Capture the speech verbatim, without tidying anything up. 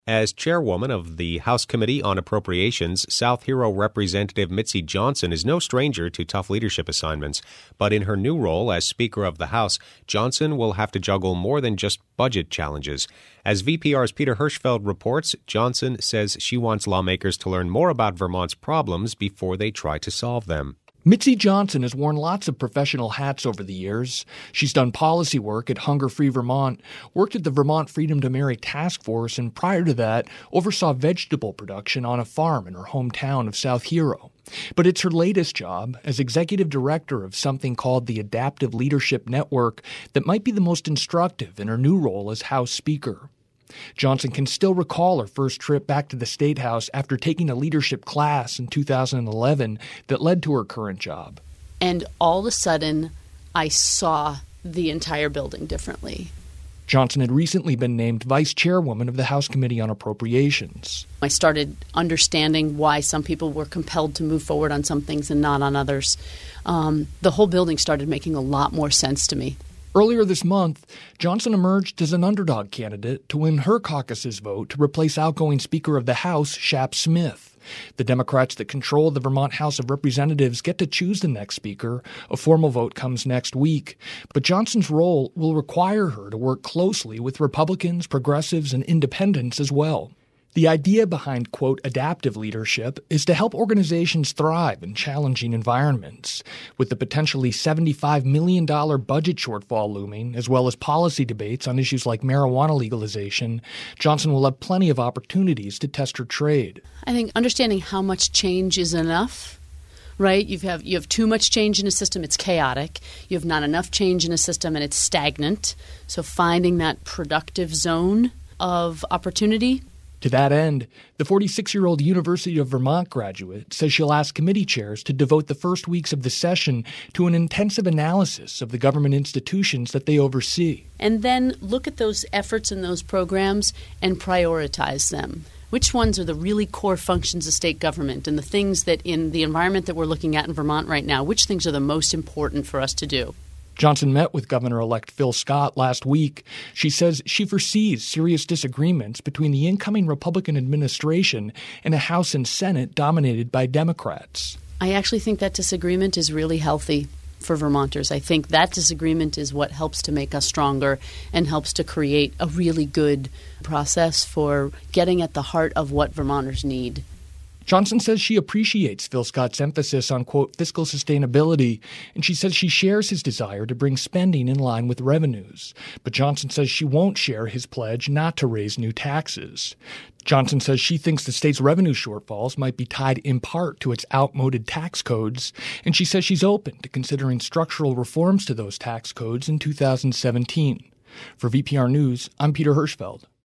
As chairwoman of the House Committee on Appropriations, South Hero Representative Mitzi Johnson is no stranger to tough leadership assignments. But in her new role as Speaker of the House, Johnson will have to juggle more than just budget challenges. As V P R's Peter Hirschfeld reports, Johnson says she wants lawmakers to learn more about Vermont's problems before they try to solve them. Mitzi Johnson has worn lots of professional hats over the years. She's done policy work at Hunger Free Vermont, worked at the Vermont Freedom to Marry Task Force, and prior to that, oversaw vegetable production on a farm in her hometown of South Hero. But it's her latest job as executive director of something called the Adaptive Leadership Network that might be the most instructive in her new role as House Speaker. Johnson can still recall her first trip back to the State House after taking a leadership class in two thousand eleven that led to her current job. And all of a sudden, I saw the entire building differently. Johnson had recently been named vice chairwoman of the House Committee on Appropriations. I started understanding why some people were compelled to move forward on some things and not on others. Um, the whole building started making a lot more sense to me. Earlier this month, Johnson emerged as an underdog candidate to win her caucus's vote to replace outgoing Speaker of the House, Shap Smith. The Democrats that control the Vermont House of Representatives get to choose the next Speaker. A formal vote comes next week. But Johnson's role will require her to work closely with Republicans, progressives, and independents as well. The idea behind, quote, adaptive leadership is to help organizations thrive in challenging environments. With the potentially seventy-five million dollars budget shortfall looming, as well as policy debates on issues like marijuana legalization, Johnson will have plenty of opportunities to test her trade. I think understanding how much change is enough, right? You have, you have too much change in a system, it's chaotic. You have not enough change in a system, and it's stagnant. So finding that productive zone of opportunity. To that end, the forty-six-year-old University of Vermont graduate says she'll ask committee chairs to devote the first weeks of the session to an intensive analysis of the government institutions that they oversee. And then look at those efforts and those programs and prioritize them. Which ones are the really core functions of state government and the things that in the environment that we're looking at in Vermont right now, which things are the most important for us to do? Johnson met with Governor-elect Phil Scott last week. She says she foresees serious disagreements between the incoming Republican administration and a House and Senate dominated by Democrats. I actually think that disagreement is really healthy for Vermonters. I think that disagreement is what helps to make us stronger and helps to create a really good process for getting at the heart of what Vermonters need. Johnson says she appreciates Phil Scott's emphasis on, quote, fiscal sustainability, and she says she shares his desire to bring spending in line with revenues. But Johnson says she won't share his pledge not to raise new taxes. Johnson says she thinks the state's revenue shortfalls might be tied in part to its outmoded tax codes, and she says she's open to considering structural reforms to those tax codes in two thousand seventeen. For V P R News, I'm Peter Hirschfeld.